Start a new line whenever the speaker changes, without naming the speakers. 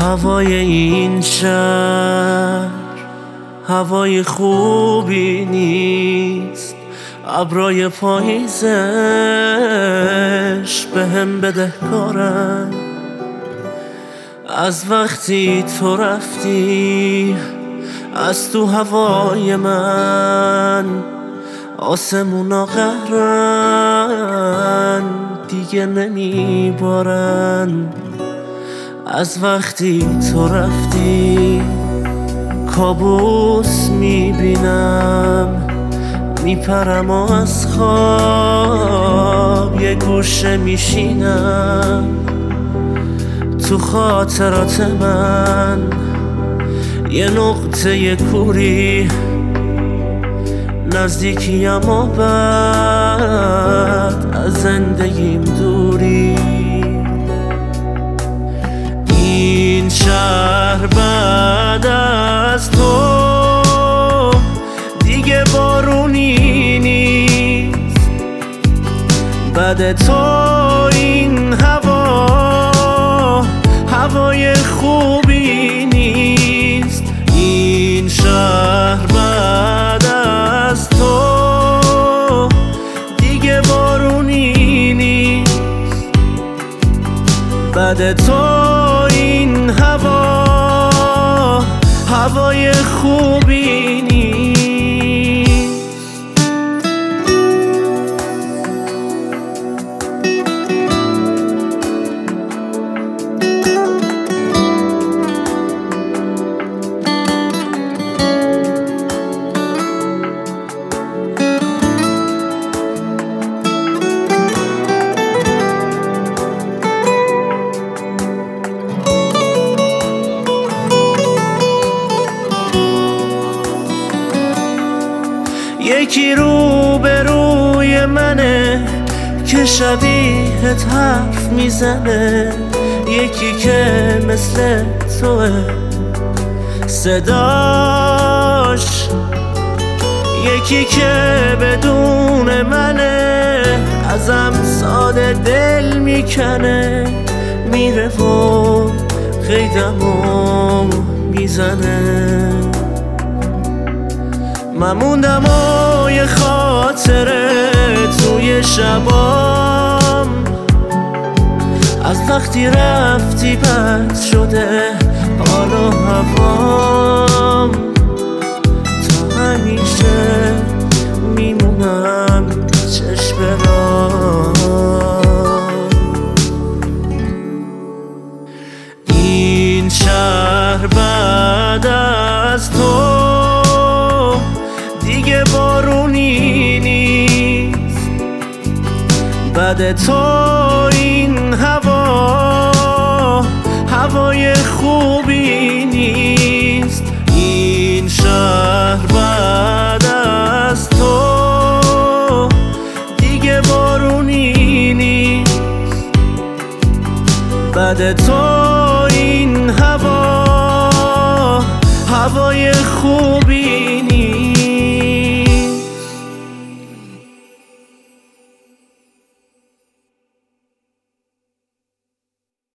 هوای این شهر هوای خوبی نیست، ابرای پاییزش به هم بدهکارن. از وقتی تو رفتی از تو هوای من، آسمونا قهرن دیگه نمیبارن. از وقتی تو رفتی کابوس میبینم، میپرم و از خواب یه گوشه میشینم. تو خاطرات من یه نقطه کوری، نزدیکیم و بعد از زندگیم دوری. این شهر بعد از تو دیگه بارونی نیست، بعد تو این هوای خوبی نیست. این شهر بعد از تو دیگه بارونی نیست، بعد تو این هوای خوبی نیست. یکی رو به روی منه که شبیهت حرف میزنه، یکی که مثل توه صداش، یکی که بدون منه ازم ساده دل میکنه، میره و قیدمو میزنه. من موندم و یه خاطره توی شبام، از وقتی رفتی بد شده حال و هوام. تا همیشه میمونم چشم برام. این شهر بعد از تو دیگه بارونی نیست، بعد تو این هوای خوبی نیست. این شهر بعد از تو دیگه بارونی نیست، بعد تو این هوای خوبی نیست.